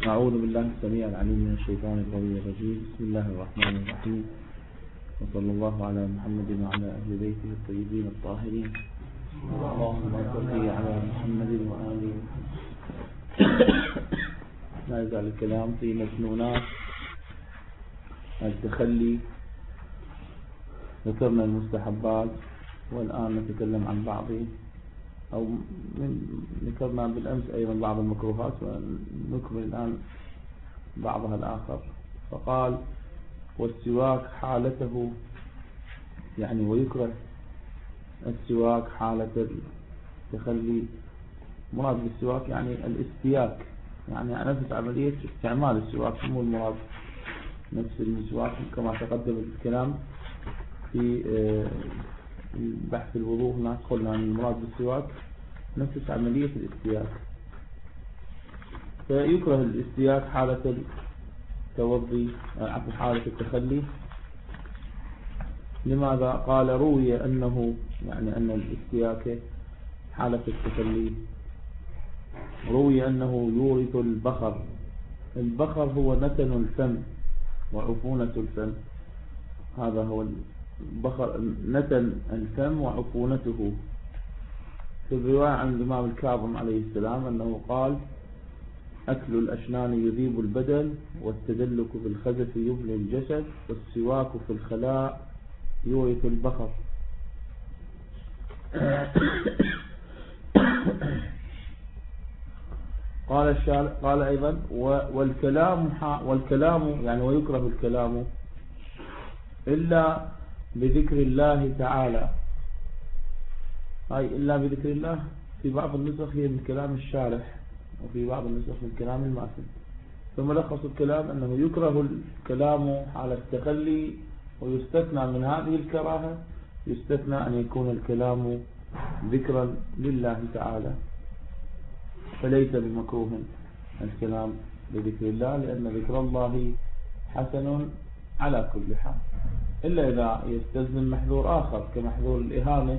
أعوذ بالله السميع العليم من الشيطان الرجيم. بسم الله الرحمن الرحيم، وصلى الله على محمد وعلى أهل بيته الطيبين الطاهرين. اللهم صل على محمد وآله. لا يزال الكلام في مسنونات التخلي. ذكرنا المستحبات والآن نتكلم عن بعض ذكرنا بالأمس أيضا بعض المكروهات، ونكمل الآن بعضها الآخر. فقال: والسواك حالته، يعني ويكره السواك حالة التخلي. مراد بالسواك يعني الاستياك، يعني نفس عملية استعمال السواك، مو المراد نفس المسواك كما تقدم الكلام في بحث الوضوء. هناك قلنا أن المراد بالسواك نفس عملية الاستياك. فيكره الاستياك حالة التوضي، حالة التخلي. لماذا؟ قال: روي أنه، يعني أن الاستياك حالة التخلي روي أنه يورث البخر. البخر هو نتن الفم وعفونة الفم، هذا هو البخر، نتن الفم وعفونته. في الرواية عن الإمام الكاظم عليه السلام أنه قال: أكل الأشنان يذيب البدن، والتدلك بالخزف يبني الجسد، والسواك في الخلاء يورث البخر. قال أيضا: والكلام يعني ويكره الكلام إلا بذكر الله تعالى. أي إلا بذكر الله في بعض النسخ هي من كلام الشارح، وفي بعض النسخ من كلام الماتن. فملخص الكلام أنه يكره الكلام على التخلي، ويستثنى من هذه الكراهة، يستثنى أن يكون الكلام ذكرا لله تعالى، فليس بمكروه الكلام بذكر الله، لأن ذكر الله حسن على كل حال، إلا إذا يستلزم محذور آخر كمحذور الإهانة.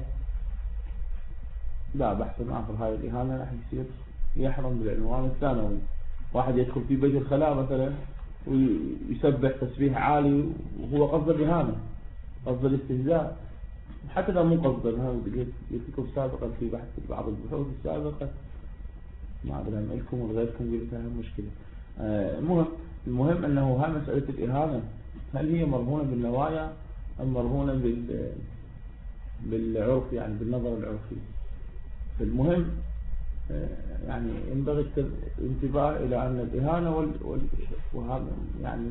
لا بحث آخر، هاي الإهانة راح يصير يحرم بالعنوان الثانوي. واحد يدخل في بيت الخلاء مثلا ويسبح تسبيح عالي وهو قصد الإهانة، قصد الاستهزاء، حتى لو مو قصد. قلت لكم سابقا في بحث بعض البحوث السابقة، ما أدري عن لكم وغيركم، قلت لها مشكلة. المهم أنه هاي مسألة الإهانة هل هي مرهونة بالنوايا أم مرهونة بالعرف، يعني بالنظر العرفي. المهم يعني ينبغي الانتباه إلى أن الإهانة وهذا يعني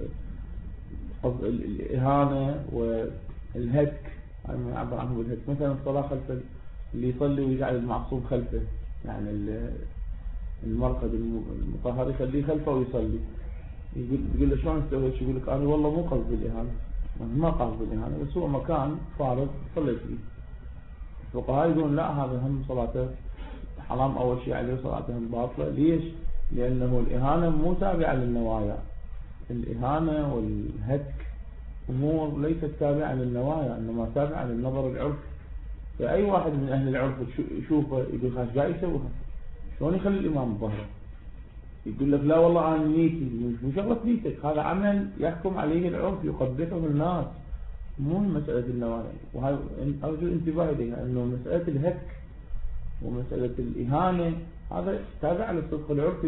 الإهانة والهتك، يعني يعبر عنه بالهتك. مثلا الصلاة خلف اللي يصلي ويجعل المعصوم خلفه، يعني المرقد المطهر يخليه خلفه ويصلي، يقول له شلون استويت؟ يقول لك أنا والله مو قصد الإهانة، ما قصد الإهانة، بس هو مكان فارغ صليت فيه. الفقهاء يقولون لا، هذا هم صلاته حرام، أول شيء عليه صلاته باطلة. ليش؟ لأنه الإهانة مو تابعة للنوايا. الإهانة والهتك أمور ليست تابعة للنوايا، إنما تابعة للنظر العرفي. فأي واحد من أهل العرف يشوفه يقول خاش جاي يسويها، شلون يخلي الإمام ظهره؟ يقول لك لا والله أنا نيتي، مش شغلة نيتك، هذا عمل يحكم عليه العرف يقبحه الناس، مو مسألة النوايا. وهذا أرجو الانتباه إليها، أنه مسألة الهتك ومسألة الإهانة هذا تابع للصدق العرفي،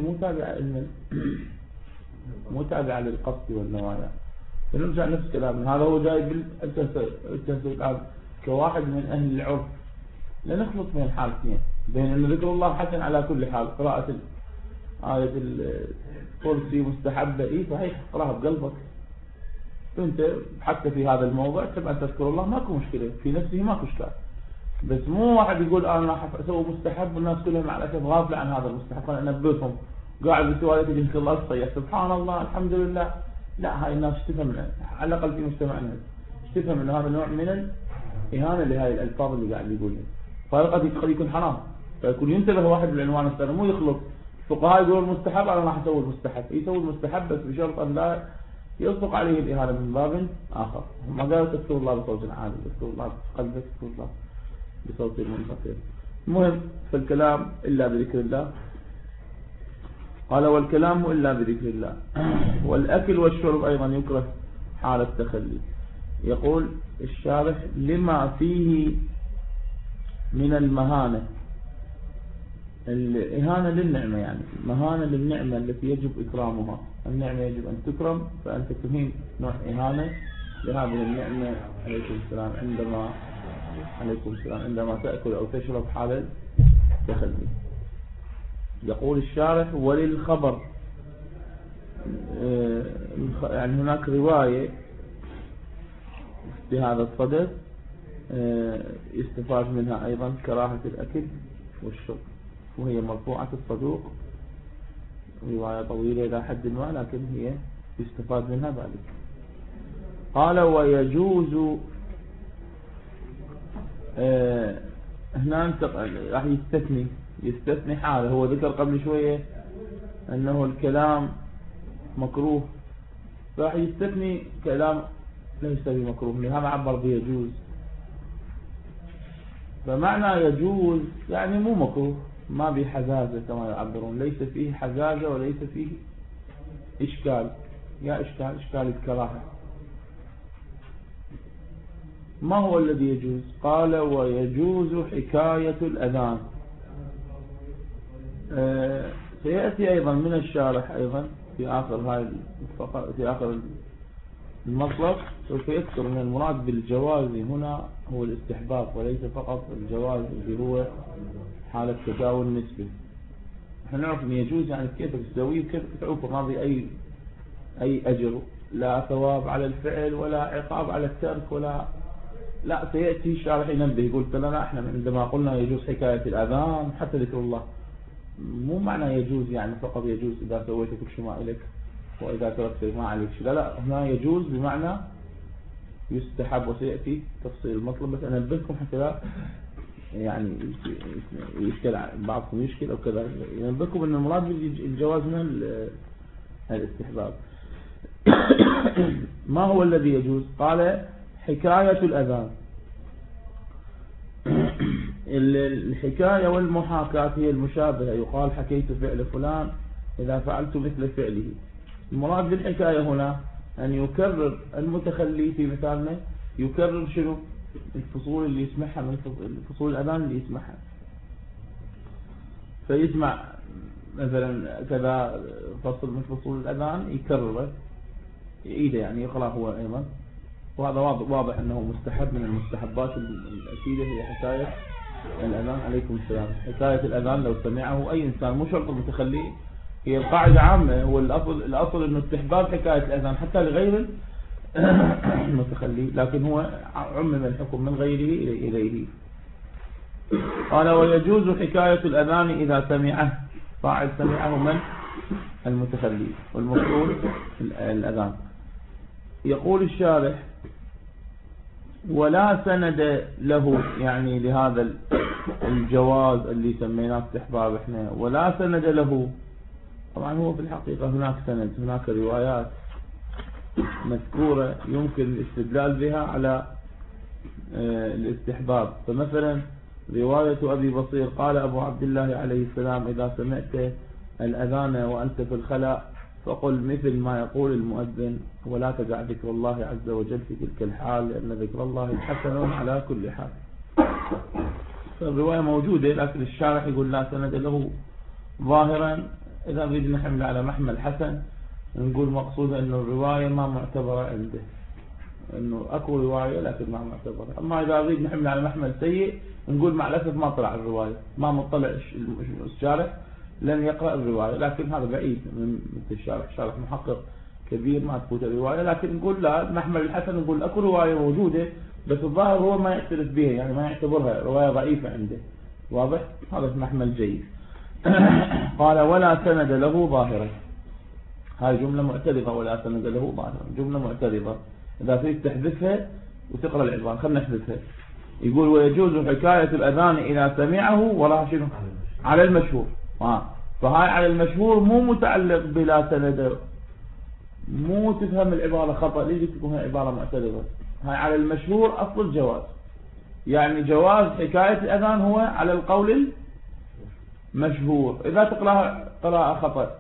مو تابع للقصد والنوايا. فنرجع نفس كلامنا، هذا هو جاي الآن كواحد من أهل العرف. لا نخلط بين الحالتين، بين أن ذكر الله حسن على كل حال، قراءة آية الكرسي مستحبة، إيه صحيح، قراها بقلبك أنت حتى في هذا الموضع تبقى تذكر الله، ماكو مشكلة في نفسه، ماكو إشكال. بس مو واحد يقول أنا راح أسوي مستحب والناس كلهم على أساس غافلة عن هذا المستحب، أنا أنبههم قاعد بسوالف ذكر الله الصيح سبحان الله الحمد لله. لا، هاي الناس تفهم على الأقل في مجتمعنا تفهم أن هذا نوع من الإهانة لهاي الألفاظ اللي قاعد يقولها، فقد يكون حرام. فيكون ينتبه واحد بالعنوان الثاني، مو يخلط. الفقهاء يقولون المستحب أنا راح أسوي المستحب، يسوي المستحب بس بشرط أن لا يصدق عليه الإهانة من باب آخر. ما قالوا تذكر الله بصوت عالي، تذكر الله بقلبك، تذكر الله بصوت منخفض. المهم في الكلام إلا بذكر الله. قال والكلام إلا بذكر الله. والأكل والشرب أيضا يكره حال التخلي. يقول الشارح لما فيه من المهانة، الإهانة للنعمة، يعني مهانة للنعمة التي يجب إكرامها. النعمة يجب أن تكرم، فأنت تهين نوع إهانة لهذه النعمة. عليكم السلام. عندما تأكل أو تشرب حال التخلي. يقول الشارح وللخبر، يعني هناك رواية في هذا الصدد يستفاد منها أيضا كراهة الأكل والشرب، وهي مرفوعة الصدوق، رواية طويلة إلى حد ما، لكن هي يستفاد منها ذلك. قال ويجوز، هنا راح يستثني حاله. هو ذكر قبل شوية أنه الكلام مكروه، راح يستثني كلام ليس بمكروه، لهذا عبر بيجوز. فمعنى يجوز يعني مو مكروه، ما بحزازة كما يعبرون، ليس فيه حزازة وليس فيه إشكال. يا إشكال الكراهة. ما هو الذي يجوز؟ قال ويجوز حكاية الأذان. سيأتي أيضا من الشارح أيضا في آخر المطلب سوف يذكر من المراد بالجواز هنا هو الاستحباب، وليس فقط الجواز اللي هو حالة تداول نسبي. احنا نعرف ان يجوز يعني كيف تسويه وكيف تعوفر، ما في أي أجر، لا ثواب على الفعل ولا عقاب على الترك لا. سيأتي الشارح ينبه يقول لنا احنا عندما قلنا يجوز حكاية الأذان حتى ذكر الله، مو معنى يجوز يعني فقط يجوز إذا سويت كل شيء ما إليك وإذا تركت ما عليك شيء. لا، هنا يجوز بمعنى يستحب، وسيأتي تفصيل المطلب. بس أنبهكم حتى لا يعني يشكل بعضكم يشكل أو كذا، ينبهكم أن المراد بالجواز من الاستحباب. ما هو الذي يجوز؟ قال حكاية الأذان. الحكاية والمحاكاة هي المشابهة، يقال حكيت فعل فلان إذا فعلت مثل فعله. المراد بالحكاية هنا أن يكرر المتخلي في مثالنا، يكرر شنو؟ الفصول اللي يسمعها من فصول الأذان اللي يسمعها. فيسمع مثلا كذا فصل من فصول الأذان يكرره يعيده، يعني يقرأ هو أيضا. وهذا واضح أنه مستحب من المستحبات الأكيدة هي حكاية الأذان. عليكم السلام. حكاية الأذان لو سمعه أي إنسان مو شرط المتخلي، هي القاعدة عامة، هو الأصل أنه استحباب حكاية الأذان حتى لغير المتخلي، لكن هو عمم الحكم من غيره إليه. قال ويجوز حكاية الأذان إذا سمعه، فاعل سمعه من المتخلي، والمفعول الأذان. يقول الشارح ولا سند له، يعني لهذا الجواز اللي سميناه استحباب احنا، ولا سند له. طبعا هو في الحقيقة هناك سند، هناك روايات مذكورة يمكن الاستدلال بها على الاستحباب. فمثلا رواية أبي بصير قال أبو عبد الله عليه السلام إذا سمعت الأذان وأنت في الخلاء فقل مثل ما يقول المؤذن، ولا تدع ذكر الله عز وجل في تلك الحال، لأن ذكر الله حسن على كل حال. فالرواية موجودة، لكن الشارح يقول لا سند له ظاهرا. إذا بدنا نحمل على محمل حسن نقول مقصود أنه الرواية ما معتبرة عنده، أنه أكو رواية لكن ما معتبرة. أما إذا أريد نحمل على محمل سيء نقول مع الأسف ما طلع الرواية، ما مطلع الشارح لن يقرأ الرواية، لكن هذا بعيد من الشارح. الشارح محقق كبير ما تفوت الرواية، لكن نقول لا محمل الحسن نقول أكو رواية موجودة، بس الظاهر هو ما يعترف بها، يعني ما يعتبرها رواية ضعيفة عنده. واضح؟ هذا محمل جيد. قال ولا سند له ظاهرا، هاي جملة معترضة. ولا سند له ظاهرا جملة معترضة، إذا تريد تحذفها وتقرأ العبارة خلنا نحذفها. يقول ويجوز حكاية الأذان إذا سمعه ولا شنو على المشهور. فهاي على المشهور مو متعلق بلا سند، مو تفهم العبارة خطأ، ليش تكون هاي عبارة معترضة. هاي على المشهور أصل الجواز، يعني جواز حكاية الأذان هو على القول المشهور. إذا تقرأ قراءة خطأ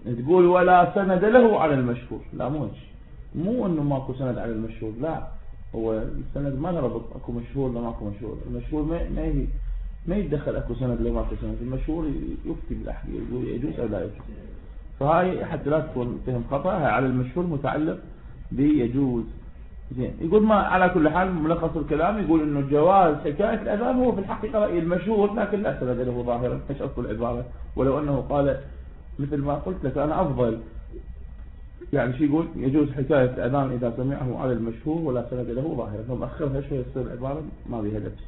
تقول ولا سند له على المشهور، لا مو انه ماكو سند على المشهور، لا، هو السند ما نربط اكو مشهور لا ماكو مشهور. المشهور ما يتدخل اكو سند لا ماكو سند، المشهور يفتي بالاحاديث يقول يجوز او لا يجوز. فهاي حتى لا تكون فهم خطأ، هاي على المشهور متعلق بيجوز. زين، يقول ما على كل حال ملخص الكلام يقول انه جواز حكاية الاذان هو في الحقيقة رأي المشهور، لكن لا سند له ظاهرا. ايش اصل العبارة؟ ولو انه قال مثل ما قلت لك انا افضل، يعني شو يقول؟ يجوز حكاية الاذان اذا سمعه على المشهور ولا سند له ظاهرا. ثم اخرها شوي يصير العبارة ما بيها لبس.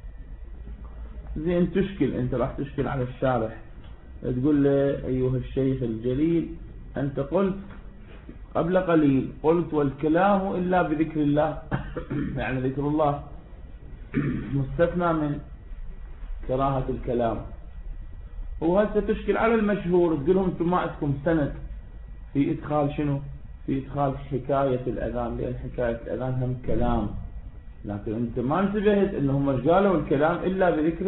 زين، تشكل انت راح تشكل على الشارح، تقول له ايها الشيخ الجليل انت قلت قبل قليل قلت والكلام إلا بذكر الله يعني ذكر الله مستثنى من كراهة الكلام. وهسه تشكل على المشهور، تقول لهم انتم ما عندكم سند في إدخال شنو؟ في إدخال حكاية الأذان، لأن حكاية الأذان هم كلام، لكن انت ما انتبهت انهم قالوا الكلام إلا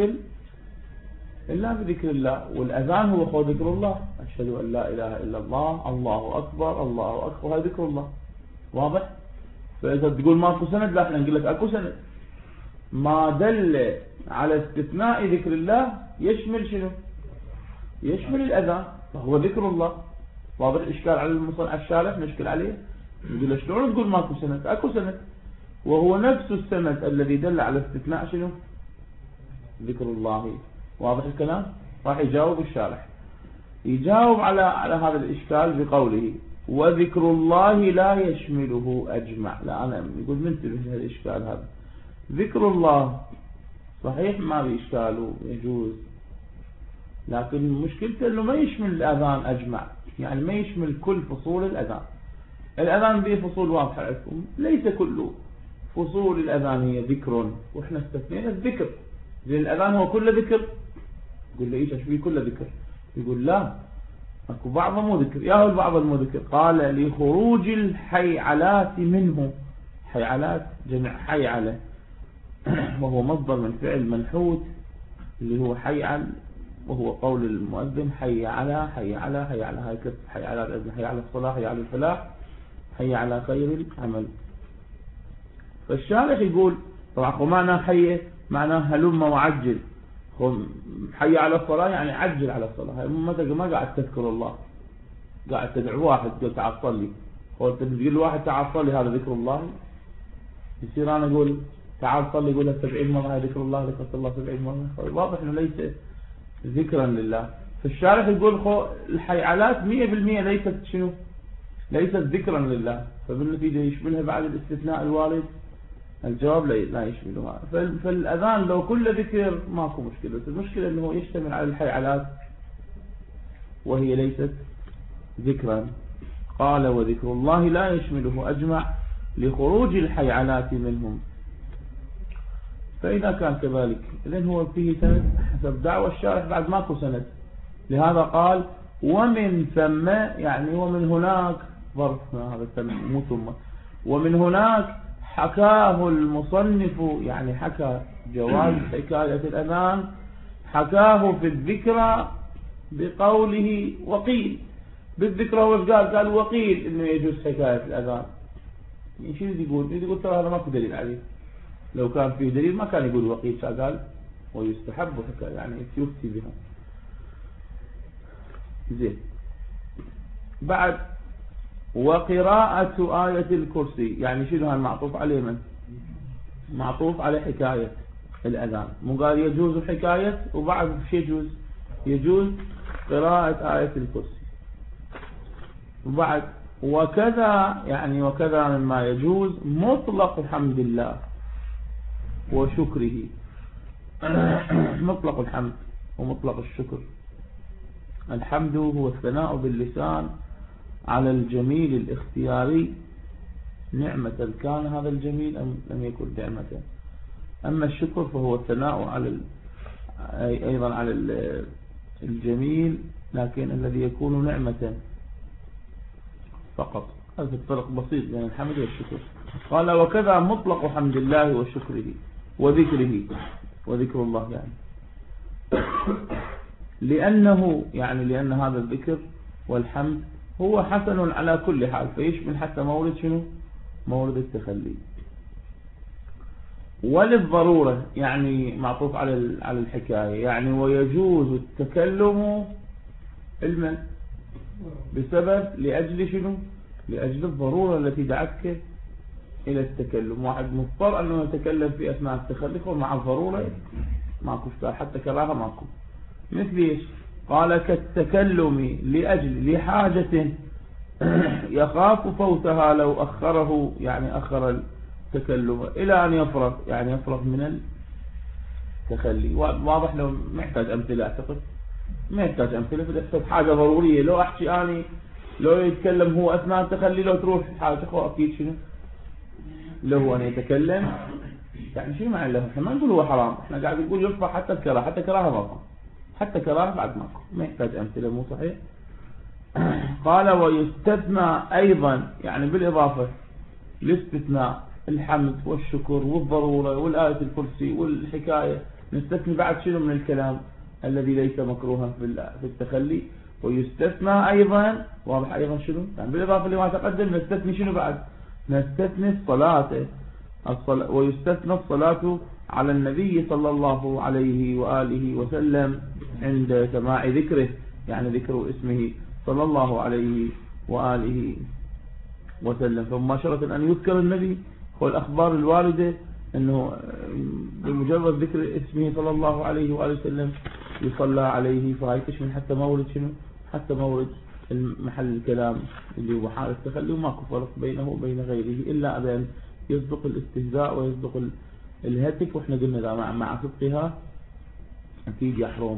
بذكر الله، والأذان هو خو ذكر الله، أشهد أن لا إله إلا الله، الله أكبر الله أكبر، هذا ذكر الله، واضح؟ فإذا تقول ماكو سند، لا احنا نقول لك أكو سند. ما دل على استثناء ذكر الله يشمل شنو؟ يشمل الأذان، فهو ذكر الله. واضح الإشكال على الشارح نشكل عليه، نقول له شلون تقول ماكو سند؟ أكو سند، وهو نفس السند الذي دل على استثناء شنو؟ ذكر الله. واضح الكلام؟ راح يجاوب الشارح، يجاوب على هذا الإشكال بقوله وذكر الله لا يشمله أجمع. لا، أنا يقول ننتبه لهذا الإشكال هذا. ذكر الله صحيح ما بإشكاله يجوز، لكن مشكلته أنه ما يشمل الأذان أجمع، يعني ما يشمل كل فصول الأذان. الأذان به فصول واضحة لكم، ليس كل فصول الأذان هي ذكر، وإحنا استثنينا الذكر، لأن الأذان هو كل ذكر. يقول له إيش أشبه كل ذكر؟ يقول لا، أكو بعض مو ذكر. يا هو البعض المو ذكر، قال لخروج الحيعلات منه. حيعلات جمع حيعلة، وهو مصدر من فعل منحوت اللي هو حيعل، وهو قول المؤذن حي على حي على حي على، هاي كتب حي على الأذن، حي على الصلاة، حي على الفلاح، حي على خير العمل. فالشارح يقول طبعا معنى حي معناه هلم وعجل، حي على الصلاة يعني عجل على الصلاة. ما قاعد تذكر الله، قاعد تدعو واحد قلت تعال صلي، قلت تقول واحد تعال صلي، هذا ذكر الله؟ يصير أنا أقول تعال صلي يقولها 70 مرة هاي ذكر الله، ذكرت الله 70 مرة؟ واضح إنه ليس ذكرا لله. فالشارح يقول الحيعلات 100% ليست شنو؟ ليست ذكرا لله، فبالنتيجة يشملها بعد الاستثناء الوارد؟ الجواب لا يشملها. فالأذان لو كل ذكر ماكو مشكلة، المشكلة أنه يشتمل على الحيعلات وهي ليست ذكرا. قال وذكر الله لا يشمله أجمع لخروج الحيعلات منهم. فإذا كان كذلك إذن هو فيه سند حسب دعوة الشارح، بعد ماكو سند، لهذا قال ومن ثم، يعني ومن هناك ظرف هذا مو ثم، ومن هناك حكاه المصنف، يعني حكى جواز حكاية الأذان، حكاه في الذكرى بقوله وقيل. بالذكرى هو قال وقيل إنه يجوز حكاية الأذان. يعني شو يقول ترى هذا ماكو دليل عليه، لو كان فيه دليل ما كان يقول وقيل، قال ويستحب حكاية، يعني يفتي بها. زين، بعد وقراءة آية الكرسي، يعني شنو المعطوف عليه؟ من معطوف على حكاية الأذان، مو قال يجوز حكاية وبعد شيء يجوز قراءة آية الكرسي. وبعد وكذا، يعني وكذا مما يجوز مطلق حمد الله وشكره. مطلق الحمد ومطلق الشكر. الحمد هو الثناء باللسان على الجميل الاختياري، نعمة كان هذا الجميل أم لم يكن نعمة. أما الشكر فهو الثناء على أيضا على الجميل، لكن الذي يكون نعمة فقط. هذا الفرق بسيط بين الحمد والشكر. قال وكذا مطلق حمد الله وشكره وذكره، وذكر الله يعني لأن هذا الذكر والحمد هو حسن على كل حال، فيشمل حتى مورد شنو؟ مورد التخلي. وللضرورة يعني معطوف على الحكاية، يعني ويجوز التكلم علما بسبب لأجل شنو؟ لأجل الضرورة التي دعتك إلى التكلم. واحد مضطر أنه يتكلم في أثناء التخلي ومع الضرورة ماكو اشكال، حتى كراهة ماكو. مثل ايش؟ قال كالتكلم لأجل لحاجة يخاف فوتها لو أخره، يعني أخر التكلم إلى أن يفرغ، يعني يفرغ من التخلي. واضح لو محتاج أمثلة، أعتقد ما يحتاج أمثلة، في حاجة ضرورية. لو أحكي أنا لو يتكلم هو أثناء التخلي لو تروح حاجة أخوة أكيد شنو لو هو أن يتكلم، يعني شنو معنى له؟ احنا ما نقول هو حرام، احنا قاعد نقول يرفع حتى الكراهة، حتى كراهة ماكو، حتى كراهة بعد ماكو، ما يحتاج أمثلة. مو صحيح؟ قال ويستثنى أيضا، يعني بالإضافة لاستثناء الحمد والشكر والضرورة والآية الكرسي والحكاية، نستثني بعد شنو من الكلام الذي ليس مكروها في التخلي. ويستثنى أيضا، واضح أيضا شنو؟ يعني بالإضافة لما تقدم نستثني شنو بعد؟ نستثني الصلاة. ويستثنى الصلاة على النبي صلى الله عليه وآله وسلم عند سماع ذكره، يعني ذكر اسمه صلى الله عليه وآله وسلم. ثم شرط أن يذكر النبي، والأخبار الواردة أنه بمجرد ذكر اسمه صلى الله عليه وآله وسلم يصلى عليه، فهي تشمل حتى مورد شنو؟ حتى مورد محل الكلام اللي هو حال التخلي، وماكو فرق بينه وبين غيره إلا أن يصدق الاستهزاء ويصدق الهتك، وإحنا قلنا ذا مع صدقها أكيد يحرم.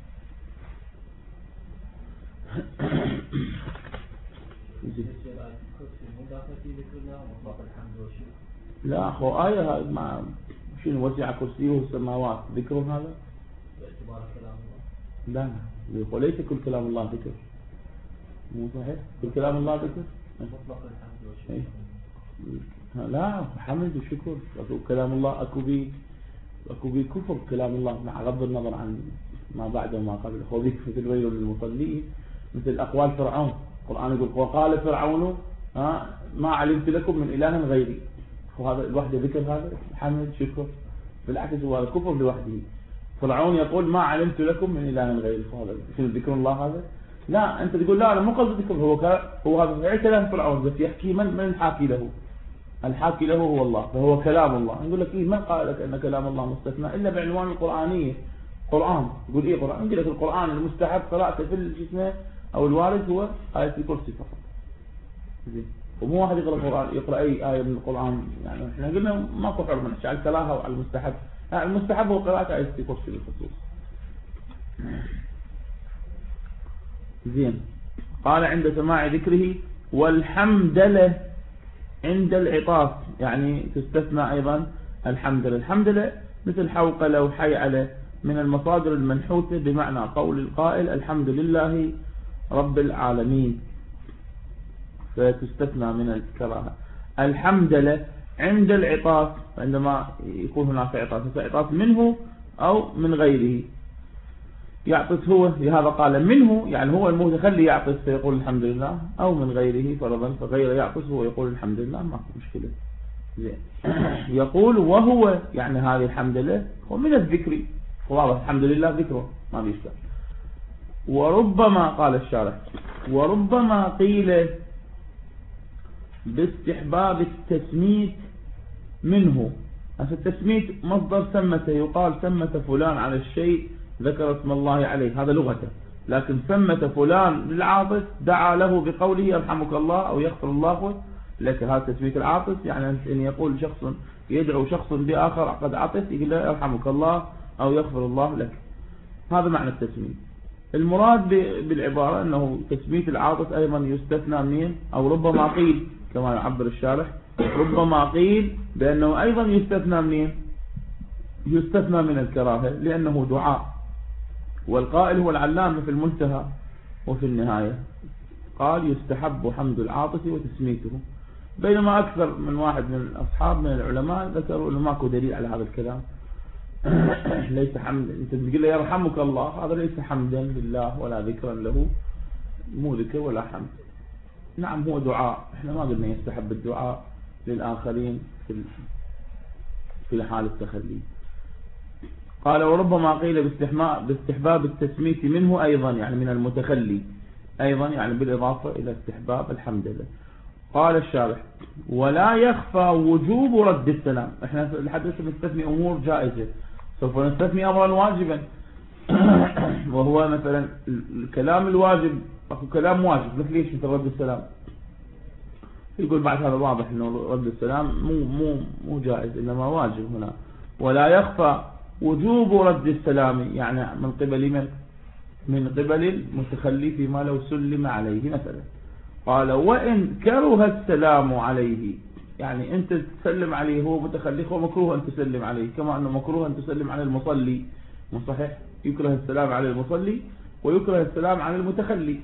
لا أخو آية مع شنو وسع كرسيه السماوات ذكر هذا؟ باعتبار كلام الله. لا يقول ليس كل كلام الله ذكر، مو صحيح؟ كل كلام الله ذكر مطلق الحمد والشكر. لا حمد وشكر، كلام الله أكو بي كفر كلام الله، مع غض النظر عن ما بعده وما قبله. هو ذكر مثل ويل للمصلين، مثل أقوال فرعون. القرآن يقول وقال فرعون ما علمت لكم من إله غيري، وهذا الوحدة ذكر، هذا حمد شكر. بالعكس هو الكفر لوحده. فرعون يقول ما علمت لكم من إله غيري، فهذا شنو ذكر الله هذا؟ لا أنت تقول لا أنا مو قصدي ذكر، هو هذا غير كلام فرعون، بس يحكي من الحاكي له؟ الحاكي له هو الله، فهو كلام الله. نقول لك إيه من قال لك أن كلام الله مستثنى إلا بعنوان القرآنية؟ قرآن يقول إيه قرآن؟ نقول لك القرآن المستحب قراءته في الجسم أو الوارد هو آية الكرسي فقط. ومو واحد يقرأ القرآن يقرأ أي آية من القرآن، يعني إحنا قلنا ماكو حرمة على الكراهة وعلى المستحب. المستحب هو قراءة آية الكرسي بالخصوص. زين. قال عند سماع ذكره والحمد له عند العطاف، يعني تستثنى أيضا الحمد لله. الحمد لله مثل حوقل وحيعل من المصادر المنحوتة بمعنى قول القائل الحمد لله رب العالمين، فتستثنى من الكراهة. الحمد لله عند العطاف، عندما يكون هناك عطاف، عطاف منه أو من غيره. يعطس هو، لهذا قال منه يعني هو المتخلي يعطس فيقول الحمد لله، أو من غيره فرضا فغير يعطس هو يقول الحمد لله، ما في مشكلة. زين. يقول وهو يعني هذه الحمد لله هو من الذكر، واضح الحمد لله ذكره ما بيشتغل. وربما قال الشارح وربما قيل باستحباب التسميت منه. التسميت مصدر سمته، يقال سمت فلان على الشيء ذكر اسم الله عليه، هذا لغته. لكن سمت فلان للعاطس دعا له بقوله يرحمك الله أو يغفر الله لك، هذا تسميت العاطس. يعني أن يقول شخص يدعو شخص بآخر قد عطس يقول له يرحمك الله أو يغفر الله لك، هذا معنى التسميت. المراد بالعبارة أنه تسميت العاطس أيضا يستثنى منين، أو ربما قيل كما يعبر الشارح ربما قيل بأنه أيضا يستثنى منين، يستثنى من الكراهة لأنه دعاء. والقائل هو العلامة في المنتهى وفي النهاية، قال يستحب حمد العاطس وتسميته، بينما أكثر من واحد من الأصحاب من العلماء ذكروا أنه ماكو دليل على هذا الكلام. ليس حمد، أنت تقول له يرحمك الله، هذا ليس حمدا لله ولا ذكرا له، مو ذكر ولا حمد. نعم هو دعاء، احنا ما قلنا يستحب الدعاء للآخرين في حال التخلي. قال وربما قيل باستحباب التسميت منه أيضا، يعني من المتخلي أيضا، يعني بالإضافة إلى استحباب الحمد لله. قال الشارح ولا يخفى وجوب رد السلام. احنا لحد هسه نستثني أمور جائزة، سوف نستثني أمرا واجبا وهو مثلا الكلام الواجب، أكو كلام واجب مثل ليش مثل رد السلام، يقول بعد هذا واضح أنه رد السلام مو جائز إنما واجب هنا. ولا يخفى وجوب رد السلام يعني من قبل المتخلي فيما لو سلم عليه مثلا. قال وإن كره السلام عليه، يعني أنت تسلم عليه هو متخلي، هو مكروه أن تسلم عليه، كما أنه مكروه أن تسلم على المصلي. مو صحيح؟ يكره السلام على المصلي ويكره السلام على المتخلي،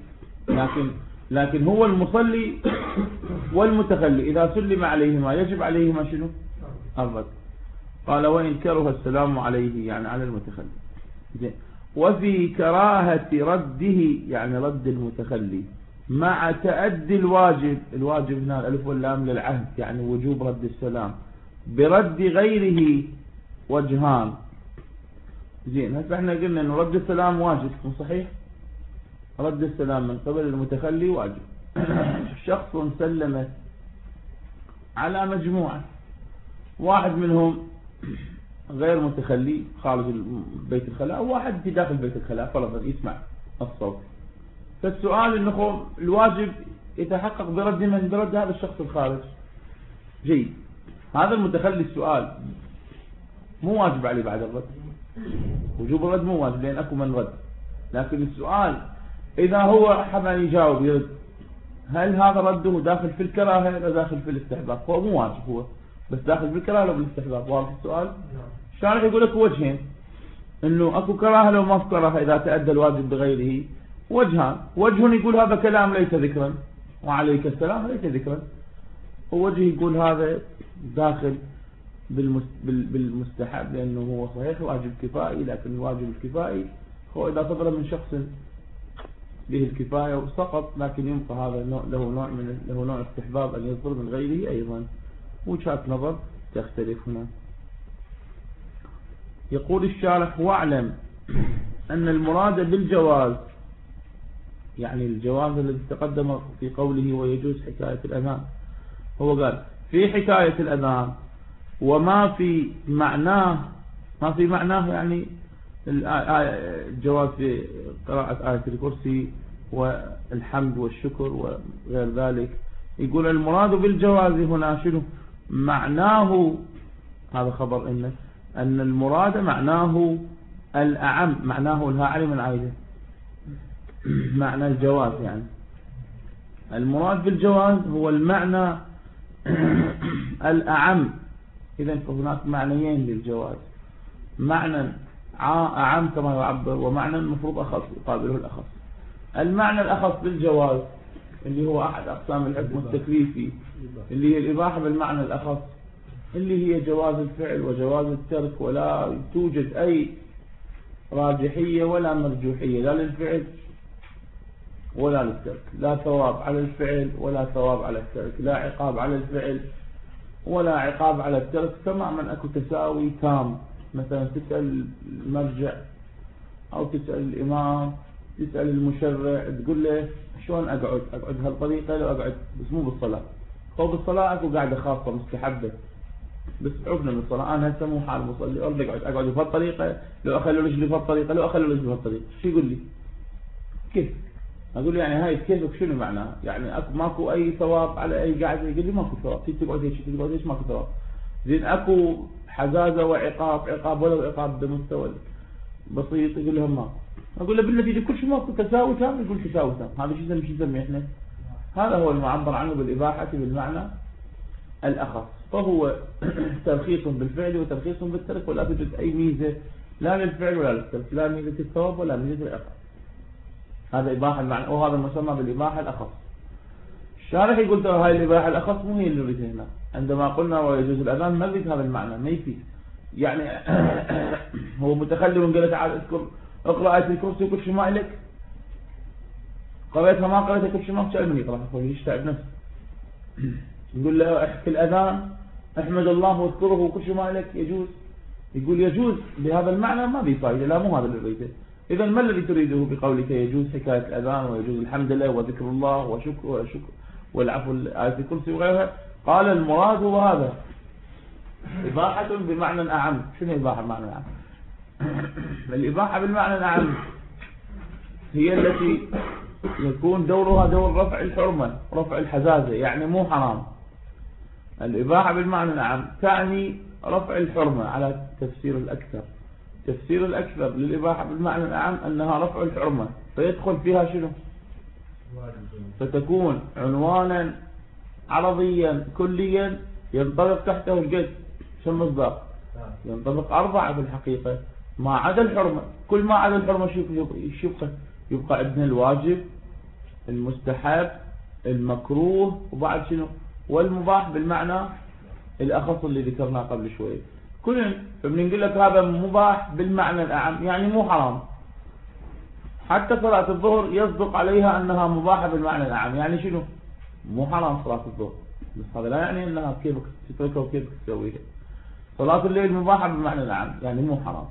لكن هو المصلي والمتخلي إذا سلم عليهما يجب عليهما شنو؟ الرد. قال وإن كره السلام عليه يعني على المتخلي. وفي كراهة رده يعني رد المتخلي مع تأدي الواجب هنا الألف واللام للعهد، يعني وجوب رد السلام، برد غيره وجهان. زين هسه احنا قلنا انه رد السلام واجب، مو صحيح؟ رد السلام من قبل المتخلي واجب. شخص سلم على مجموعة، واحد منهم غير متخلي خارج بيت الخلاء، وواحد في داخل بيت الخلاء فرضا يسمع الصوت. فالسؤال انه الواجب يتحقق برد من؟ برد هذا الشخص الخارج. جيد، هذا المتخلي السؤال مو واجب عليه بعد الرد، وجوب الرد مو واجب لأن أكو من رد، لكن السؤال إذا هو حب أن يجاوب يرد، هل هذا رده داخل في الكراهة ولا داخل في الاستحباب؟ هو مو واجب، هو بس داخل في الكراهة ولا بالاستحباب؟ واضح السؤال؟ الشارح يقول لك وجهين، انه اكو كراهة لو ما في كراهة اذا تأدى الواجب بغيره. وجهان، وجه يقول هذا كلام ليس ذكرا وعليك السلام ليس ذكرا، ووجه يقول هذا داخل بالمستحب لانه هو صحيح واجب كفائي، لكن الواجب الكفائي هو اذا صدر من شخص به الكفاية وسقط، لكن يبقى هذا له نوع استحباب ان يصدر من غيره ايضا. وجهات نظر تختلف هنا. يقول الشارح واعلم أن المراد بالجواز يعني الجواز الذي تقدم في قوله ويجوز حكاية الأذان، هو قال في حكاية الأذان وما في معناه، ما في معناه يعني الجواز في قراءة آية الكرسي والحمد والشكر وغير ذلك. يقول المراد بالجواز هنا شنو؟ معناه، هذا خبر أن المراد معناه الأعم، معناه لها علم العايدة، معنى الجواز يعني المراد بالجواز هو المعنى الأعم. إذن فهناك معنيين للجواز، معنى أعم كما يعبر ومعنى المفروض أخص يقابله الأخص. المعنى الأخص بالجواز اللي هو أحد أقسام الحكم التكليفي اللي هي الإباحة بالمعنى الأخص، اللي هي جواز الفعل وجواز الترك، ولا توجد أي راجحية ولا مرجوحية لا للفعل ولا للترك، لا ثواب على الفعل ولا ثواب على الترك، لا عقاب على الفعل ولا عقاب على الترك، تماما أكو تساوي تام. مثلا تسأل المرجع أو تسأل الإمام، تسأل المشرع، تقول له شلون أقعد هالطريقة، لو أقعد بس مو بالصلاة، هو بالصلاة أكو قاعدة خاصة مستحبة بس عقنا من الصلاة، أنا هسه مو حال مصلي أرد أقعد بهالطريقة، لو أخلي رجلي بهالطريقة، لو أخلي رجلي بهالطريقة، شو يقول لي؟ كيف؟ أقول له يعني هاي كيفك شنو معناها؟ يعني أكو ماكو أي ثواب على أي قاعدة؟ يقول لي ماكو ثواب، تقعد هيك تقعد هيك ماكو ثواب. زين أكو حزازة وعقاب ولو عقاب بمستوى بسيط، يقول لهم ما. أقول له بالنتيجة كل شيء ماكو تساوي تام، يقول تساوي تام. هذا شو نسميه احنا؟ هذا هو المعبر عنه بالإباحة بالمعنى الأخص، فهو ترخيص بالفعل وترخيص بالترك، ولا توجد أي ميزة لا للفعل ولا للترك، لا ميزة الثواب ولا ميزة العقاب. هذا إباحة المعنى، وهذا مسمى بالإباحة الأخص. الشارح يقول ترى هاي الإباحة الأخص مو هي اللي نريدها هنا، عندما قلنا ويجوز الأذان ما نريد هذا المعنى، ما يفيد. يعني هو متخلي ونقول له تعال اذكر اقرأ آية الكرسي وكل شيء ما إلك، قريتها ما قريتها كل شيء ما تسأل من يقرأ يقول يشتعب نفسه. يقول له احكي الأذان احمد الله واذكره وكل شيء ما لك يجوز. يقول يجوز بهذا المعنى ما بيه فائدة. لا مو هذا اللي أريده. إذا ما الذي تريده بقولك يجوز حكاية الأذان ويجوز الحمد لله وذكر الله وشكر والعفو آية الكرسي وغيرها؟ قال المراد هو هذا إباحة بمعنى أعم. شنو إباحة بمعنى أعم؟ الإباحة بالمعنى الأعم هي التي يكون دورها دور رفع الحرمة رفع الحزازة، يعني مو حرام. الإباحة بالمعنى الأعم تعني رفع الحرمة على تفسير الأكثر. تفسير الأكثر للإباحة بالمعنى الأعم أنها رفع الحرمة، فيدخل فيها شنو؟ فتكون عنوانا عرضيا كليا ينطبق تحته الجد. شو مصداق؟ ينطبق 4 في الحقيقة ما عدا الحرمة. كل ما عدا الحرمة يبقى ابن الواجب المستحب المكروه وبعد شنو؟ والمباح بالمعنى الأخص اللي ذكرناه قبل شوي. كل فبنقول لك هذا مباح بالمعنى الأعم يعني مو حرام. حتى صلاة الظهر يصدق عليها أنها مباحة بالمعنى الأعم، يعني شنو؟ مو حرام صلاة الظهر، بس هذا لا يعني أنها كيفك تتركها وكيفك تسويها. صلاة الليل مباحة بالمعنى الأعم يعني مو حرام.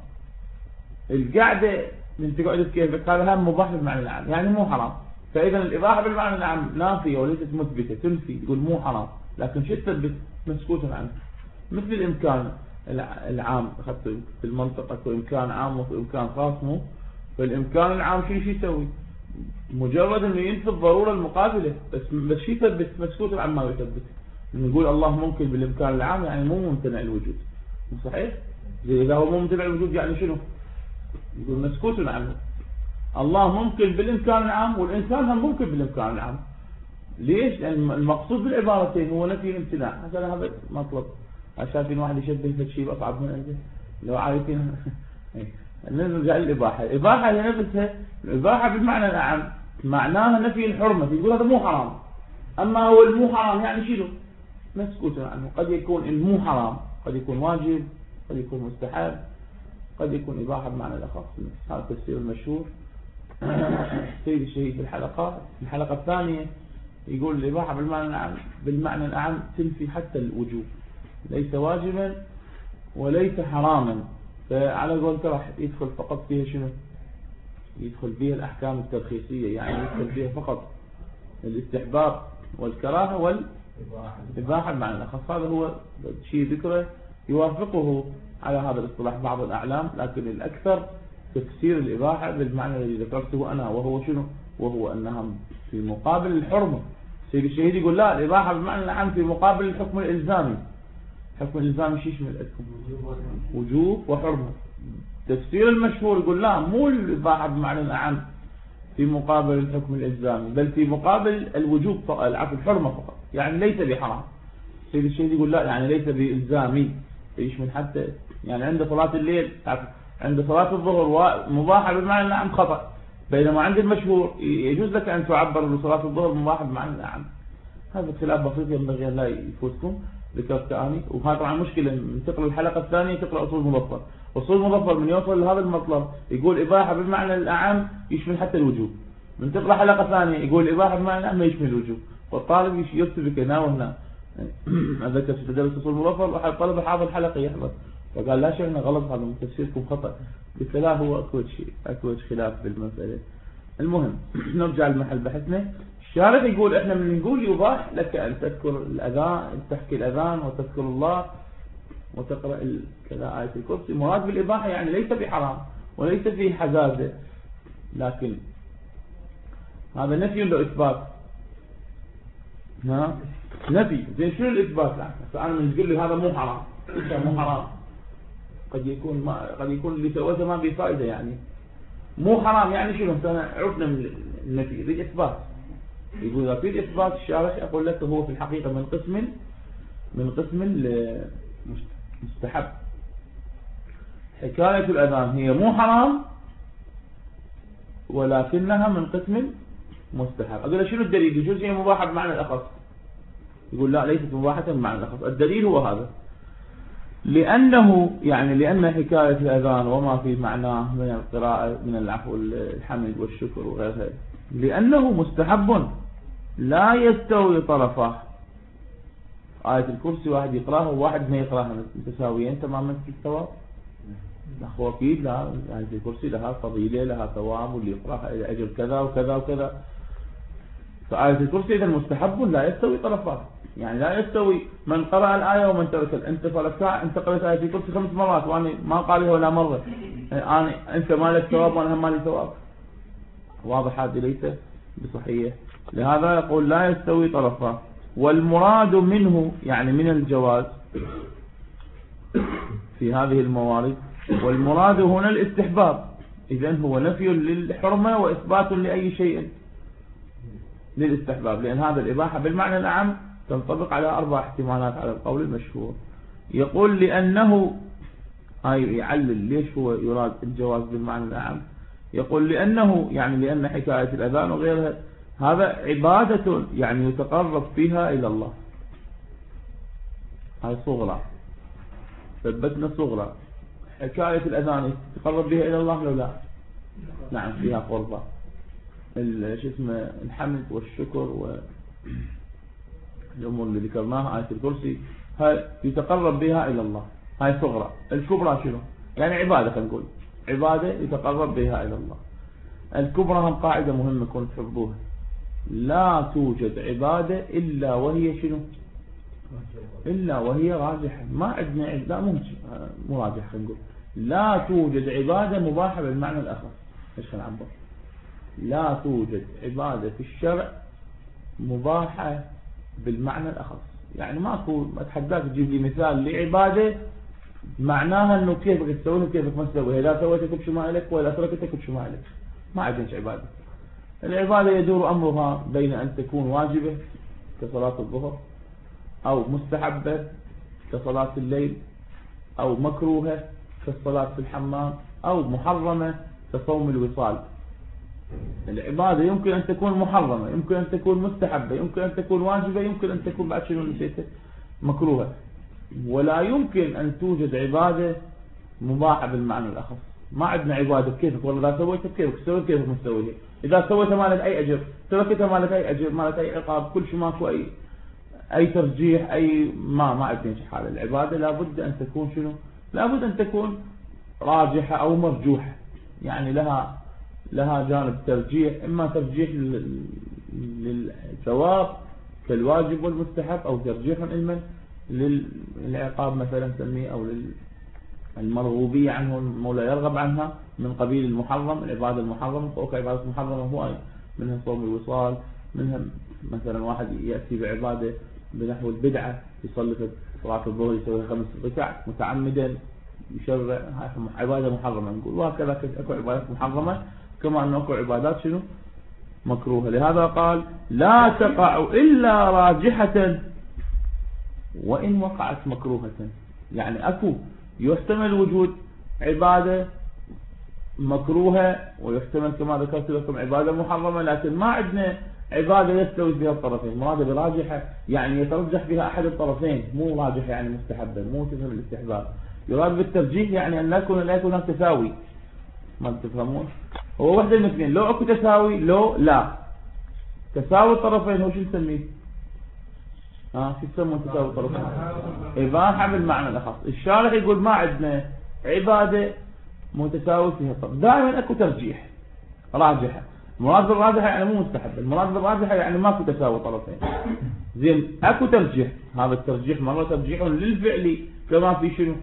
القعدة من تقعد كيفك هذا هم مباح بالمعنى الأعم يعني مو حرام. فإذا الإباحة بالمعنى الأعم نافية وليست مثبتة، تنفي يقول مو حرام، لكن شو تثبت؟ مسكوت عنه. مثل الإمكان العام أخذت في المنطقة وإمكان عام وإمكان خاص. مو فالإمكان العام شو يسوي؟ مجرد إنه ينفي الضرورة المقابلة، بس شو يثبت؟ مسكوت عن ما يثبت. نقول الله ممكن بالإمكان العام يعني مو ممتنع الوجود، صحيح؟ إذا هو مو ممتنع الوجود يعني شنو؟ يقول مسكوت عنه. الله ممكن بالإمكان العام والإنسان هم ممكن بالإمكان العام. ليش؟ لأن المقصود بالعبارتين هو نفي الامتناع. عشان هذا مطلب عشان واحد يشبه الشيء أصعب من عنده لو عارفين. نرجع للإباحة. الإباحة هي نفسها الإباحة بالمعنى الأعم معناها نفي الحرمة. يقول هذا مو حرام. أما هو المو حرام يعني شنو؟ مسكوت عنه. قد يكون المو حرام، قد يكون واجب، قد يكون مستحب، قد يكون إباحة بمعنى الأخص. هذا التفسير المشهور سيد الشهيد في الحلقة الثانية يقول الإباحة بالمعنى الأعم تنفي حتى الوجوب، ليس واجبا وليس حراما. فعلى قول راح يدخل فقط فيها شنو؟ يدخل فيها الأحكام الترخيصية، يعني يدخل فيها فقط الاستحباب والكراهة والإباحة بمعنى الأخص. هذا هو شيء ذكره يوافقه على هذا الاصطلاح بعض الأعلام، لكن الأكثر تفسير الإباحة بالمعنى الذي ذكرته أنا، وهو شنو؟ وهو أنها في مقابل الحرمة. سيد الشهيد يقول لا، الإباحة بالمعنى العام في مقابل الحكم الإلزامي. الحكم الإلزامي شيش من الأكم؟ وجوب وحرمة. تفسير المشهور يقول لا، مو الإباحة بالمعنى العام في مقابل الحكم الإلزامي، بل في مقابل الوجوب العفو الحرمة فقط، يعني ليس بحرام. سيد الشهيد يقول لا، يعني ليس بإلزامي، يشمل حتى يعني عند صلاة الليل عند صلاة الظهر مباحة بالمعنى العام خطأ، بينما عند المشهور يجوز لك أن تعبر بصلاة الظهر مباحة بمعنى العام. هذا خلاف بسيط ينبغي أن لا يفوتكم. ذكرت أني وهذا طبعا مشكلة. من تقرأ الحلقة الثانية تقرأ أصول المظفر. أصول المظفر من يوصل لهذا المطلب يقول إباحة بالمعنى الأعم يشمل حتى الوجوب. من تقرأ حلقة ثانية يقول إباحة بالمعنى الأعم ما يشمل الوجوب. والطالب يكتب هنا وهنا. أذكر في تدرس أصول المظفر وأحد طلب حاضر الحلقة يحضر فقال لا شيء غلط، هذا من تفسيركم خطأ. قلت لا، هو أكو خلاف بالمسألة. المهم نرجع لمحل بحثنا. الشارع يقول احنا من نقول يباح لك ان تذكر الاذان، تحكي الاذان وتذكر الله وتقرأ كذا آية الكرسي. مراد بالاباحة يعني ليس بحرام وليس فيه حزازة، لكن هذا نفي لو اثبات. نفي زين شنو الاثبات؟ فانا من تقول لي هذا مو حرام، مو حرام، قد يكون اللي سويته ما بفائدة. يعني مو حرام يعني شنو؟ عرفنا من النفي يريد اثبات. يقول إذا في إثبات الشارع أقول لك هو في الحقيقة من قسم مستحب. حكاية الأذان هي مو حرام ولكنها من قسم مستحب. أقول له شنو الدليل؟ يجوز هي مباحة بمعنى الأخص. يقول لا، ليست مباحة بمعنى الأخص. الدليل هو هذا. لأن حكاية الأذان وما في معناه من القراءة من العفو الحمد والشكر وغيرها لأنه مستحب لا يستوي طرفه. آية الكرسي واحد يقراها وواحد ما يقراها متساويين تماما في الثواب. هو أكيد لا، آية الكرسي لها فضيلة لها ثواب واللي يقراها إلى أجر كذا وكذا وكذا. فآية الكرسي إذا مستحب لا يستوي طرفه، يعني لا يستوي من قرأ الآية ومن ترك. أنت فركع أنت قرأت آية الكرسي 5 مرات وأنا ما قالها ولا مرة، أنت ما لك ثواب وأنا هم ما لي ثواب. واضح هذا ليس بصحيح. لهذا يقول لا يستوي طرفه. والمراد منه يعني من الجواز في هذه الموارد، والمراد هنا الاستحباب. إذن هو نفي للحرمة وإثبات لأي شيء للاستحباب، لأن هذا الإباحة بالمعنى الأعم تنطبق على 4 احتمالات على القول المشهور. يقول لأنه يعلل ليش هو يراد الجواز بالمعنى الأعم. يقول لأنه يعني لأن حكاية الأذان وغيرها هذا عبادة يعني يتقرب فيها إلى الله. هاي صغرى، ثبتنا صغرى. حكاية الأذان يتقرب بها إلى الله لو لا؟ نعم فيها قربة. الحمد والشكر والأمور اللي ذكرناها آية الكرسي هاي يتقرب بها إلى الله، هاي صغرى. الكبرى شنو؟ يعني عبادة، خلينا نقول عبادة يتقرب بها إلى الله. الكبرى هم قاعدة مهمة كنت تحفظوها، لا توجد عبادة إلا وهي شنو؟ إلا وهي راجحة. ما عندنا لا مو راجحة، خلينا نقول لا توجد عبادة مباحة بالمعنى الأخر. ايش نعبر؟ لا توجد عبادة في الشرع مباحة بالمعنى الأخص. يعني ما أتحداك تجيب لي مثال لعبادة معناها أنه كيفك تسويها وكيفك ما تسويها، إذا سويتك بشو ما إليك وإذا تركتك بشو ما إليك. ما عندنا عبادة. العبادة يدور أمرها بين أن تكون واجبة كصلاة الظهر، أو مستحبة كصلاة الليل، أو مكروهة كالصلاة في الحمام، أو محرمة كصوم الوصال. العبادة يمكن أن تكون محرمة، يمكن أن تكون مستحبة، يمكن أن تكون واجبة، يمكن أن تكون بعد شنو نسيته مكروهة. ولا يمكن أن توجد عبادة مباحة بالمعنى الأخص. ما عندنا عبادة كيفك والله إذا سويتها كيفك سويت كيفك ما تسويها، إذا سويتها ما لك أي أجر، تركتها ما لك أي أجر، ما لك أي عقاب، كل شيء ماكو أي ترجيح، ما عندنا شيء. حال العبادة لابد أن تكون شنو؟ لابد أن تكون راجحة أو مرجوحة، يعني لها جانب ترجيح، إما ترجيح للثواب كالواجب والمستحب، أو ترجيح علما للعقاب مثلا نسميه، أو المرغوبية عنه المولى يرغب عنها من قبيل المحرم. العبادة المحرمة فوق عبادة محرمة هو منها صوم الوصال، منها مثلا واحد يأتي بعبادة بنحو البدعة، يصلي في صلاة الظهر يسوي 5 ركع متعمدا يشرع، هاي عبادة محرمة نقول. وهكذا اكو عبادات محرمة كما أنه اكو عبادات شنو مكروهة. لهذا قال لا تقع إلا راجحة وإن وقعت مكروهة. يعني اكو يحتمل وجود عبادة مكروهة، ويحتمل كما ذكرت لكم عبادة محرمة، لكن ما عندنا عبادة يستوي فيها الطرفين. مراد براجحة يعني يترجح بها أحد الطرفين، مو راجحة يعني مستحبة، مو تفهم الاستحباب. يراد بالترجيح يعني أن لا يكون تساوي. ما تفهمون؟ هو واحدة من اثنين، لو اكو تساوي لو لا. تساوي الطرفين هو شو نسميه؟ شو تسمون تساوي الطرفين؟ إباحة بالمعنى الأخص. الشارع يقول ما عندنا عبادة متساوي فيها الطرف، دائما اكو ترجيح راجحة. المراد بالراجحة يعني مو مستحب، المراد بالراجحة يعني ماكو تساوي طرفين. زين اكو ترجيح، هذا الترجيح مرة ترجيح للفعل كما في شنو؟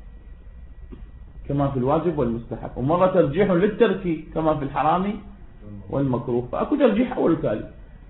كما في الواجب والمستحب، ومرة ترجيح للترك كما في الحرام والمكروه. فاكو ترجيح أول تالي.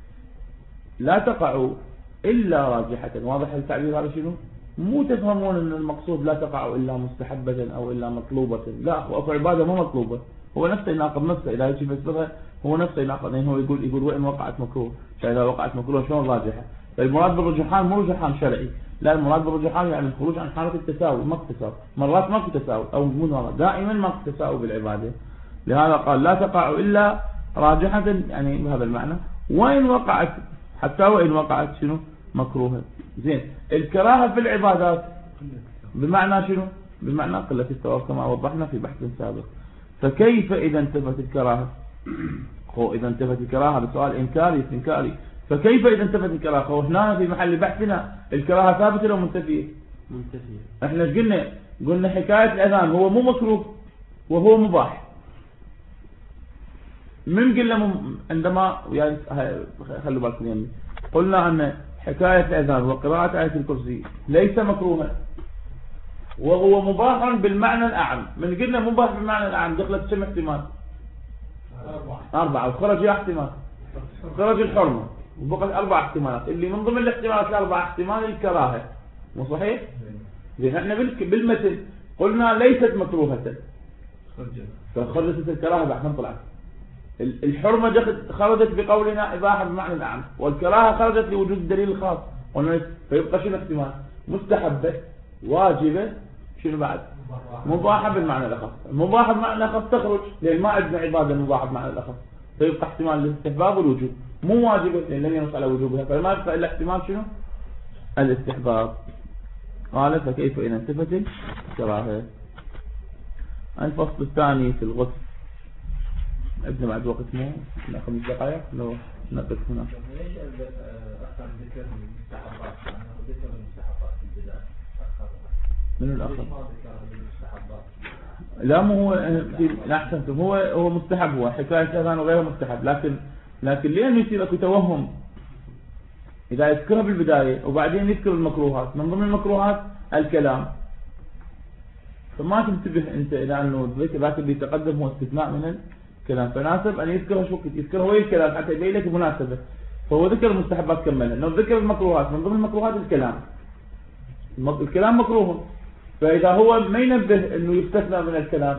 لا تقع إلا راجحة. واضح التعبير هذا شنو؟ مو تفهمون أن المقصود لا تقع إلا مستحبة أو إلا مطلوبة. لا، وأكو عبادة مو مطلوبة، هو نفسه يناقض نفسه. إذا يجي فسرها هو نفسه يناقض، يعني هو يقول وإن وقعت مكروه، فإذا وقعت مكروه شلون راجحة؟ فالمراد بالرجحان مو رجحان شرعي، لا، المراد بالرجحان يعني الخروج عن حالة التساوي. ماكو تساوي، مرات ماكو تساوي، أو مو مرات، دائما ماكو تساوي بالعبادة. لهذا قال لا تقع إلا راجحة، يعني بهذا المعنى. وإن وقعت، حتى وإن وقعت شنو؟ مكروهة. زين الكراهة في العبادات بمعنى شنو؟ بمعنى قلة الثواب كما وضحنا في بحث سابق. فكيف إذا انتفت الكراهة؟ إذا انتفت الكراهة بسؤال إنكاري استنكاري، فكيف إذا انتفت الكراهة؟ وهنا في محل بحثنا الكراهة ثابتة أو منتفية؟ منتفية. احنا ايش قلنا حكاية الأذان هو مو مكروه وهو مباح. من قلنا عندما يعني خلوا بالكم يعني قلنا أن حكاية الأذان وقراءة آية الكرسي ليس مكروها وهو مباح بالمعنى الأعم. من قلنا مباح بالمعنى الأعم دخلت كم احتمال؟ 4 وخرج يا احتمال، خرج الحرمة وبقت 4 احتمالات، اللي من ضمن الاحتمالات ال4 احتمال الكراهة. مو صحيح؟ لأن احنا بالمثل قلنا ليست مكروهة فخرجت الكراهة بعد ما طلعت. الحرمة خرجت بقولنا إباحة بمعنى الأعم، والكراهة خرجت لوجود الدليل الخاص. فيبقى شنو احتمال؟ مستحبة، واجبة، شنو بعد؟ مباحة بالمعنى الأخص. مباحة بالمعنى الأخص تخرج لأن ما عندنا عبادة مباحة بالمعنى الأخص، فيبقى احتمال الاستحباب والوجوب. مو واجبة لأن لم ينص على وجوبها، فما يبقى إلا احتمال شنو؟ الاستحباب. قال فكيف إن انتفت الكراهة. الفصل الثاني في الغسل. عندنا بعد وقت مو لا 5 دقائق لو نقف هنا. ليش أخر ذكر المستحبات؟ ذكر المستحبات في البداية من الأخر؟ لا مو هو لا أحسنتم، هو مستحب، هو حكاية الأذان وغيره مستحب، لكن لأنه يصير اكو توهم إذا يذكرها بالبداية وبعدين يذكر المكروهات. من ضمن المكروهات الكلام، فما تنتبه أنت إلى أنه ذاك اللي تقدم هو استثناء من الكلام، فناسب أن يذكرها شو يذكرها وين الكلام حتى يبين لك مناسبة. فهو ذكر المستحبات كملها، إنه ذكر المكروهات. من ضمن المكروهات الكلام مكروه. فإذا هو ما ينبه أنه يستثنى من الكلام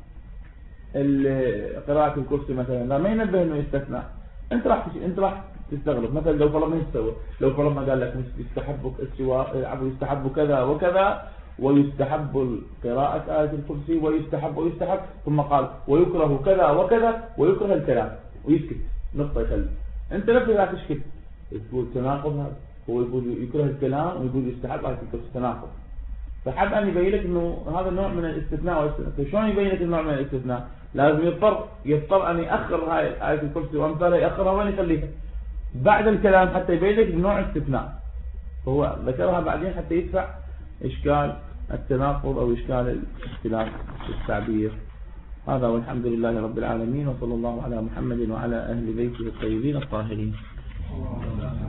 قراءة الكرسي مثلا، لا ما ينبه أنه يستثنى، أنت راح تستغرب. مثلا لو فرضنا يستوى، لو فرضنا قال لك يستحب السواء، يستحب كذا وكذا، ويستحب قراءة آية الكرسي ويستحب ثم قال ويكره كذا وكذا ويكره الكلام ويسكت نقطة يخلي. أنت نفسك لا تشكت، تقول تناقض. هذا هو يقول يكره الكلام ويقول يستحب آية الكرسي، تناقض. فحب أن يبين لك إنه هذا النوع من الاستثناء. شلون يبين لك النوع من الاستثناء؟ لازم يضطر أن يأخر هاي آية الكرسي وأمثالها، يأخرها وين يخليها؟ بعد الكلام حتى يبين لك نوع الاستثناء. هو ذكرها بعدين حتى يدفع إشكال التناقض أو إشكال الاختلاف في التعبير. هذا والحمد لله رب العالمين، وصلى الله على محمد وعلى أهل بيته الطيبين الطاهرين.